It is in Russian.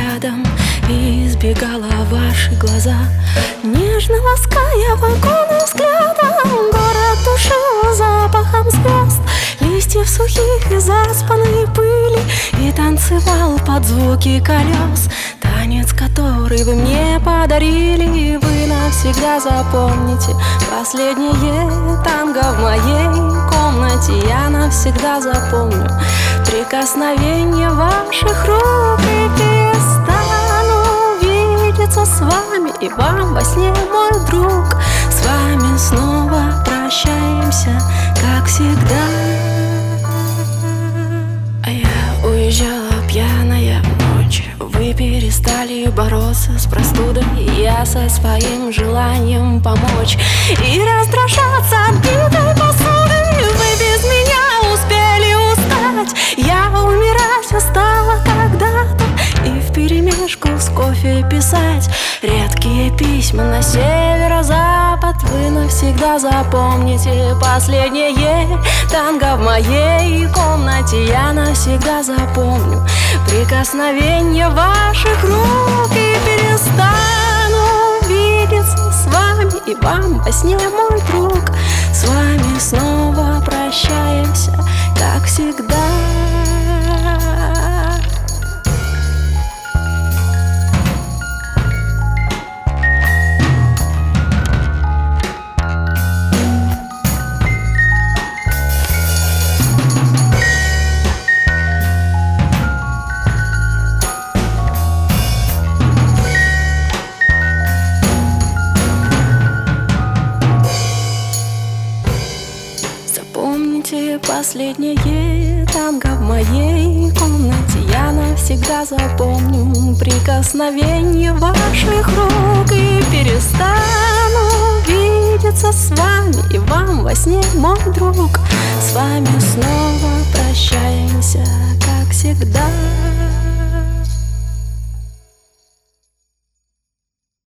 рядом и избегала ваши глаза, нежно лаская вагоны взглядом. Город душил запахом звезд, листьев сухих и заспанной пыли, и танцевал под звуки колес. Танец, который вы мне подарили, вы навсегда запомните. Последнее танго в моей комнате я навсегда запомню. Прикосновение ваших рук, и перестану видеться с вами и вам во сне, мой друг. С вами снова прощаемся, как всегда. А я уезжала пьяная в ночь, вы перестали бороться с простудой, и я со своим желанием помочь и раздражаться от битой посуды. Вы без меня успели устать, я умирать устала когда-то, и вперемешку с кофе писать редкие письма на северо-запад. Вы навсегда запомните последнее танго в моей комнате, я навсегда запомню прикосновение ваших рук, и перестану видеться с вами и вам во сне, мой друг. С вами снова прощаемся, как всегда. Запомните последнее танго в моей комнате, я навсегда запомню прикосновение ваших рук, и перестану видеться с вами и вам во сне, мой друг. С вами снова прощаемся, как всегда.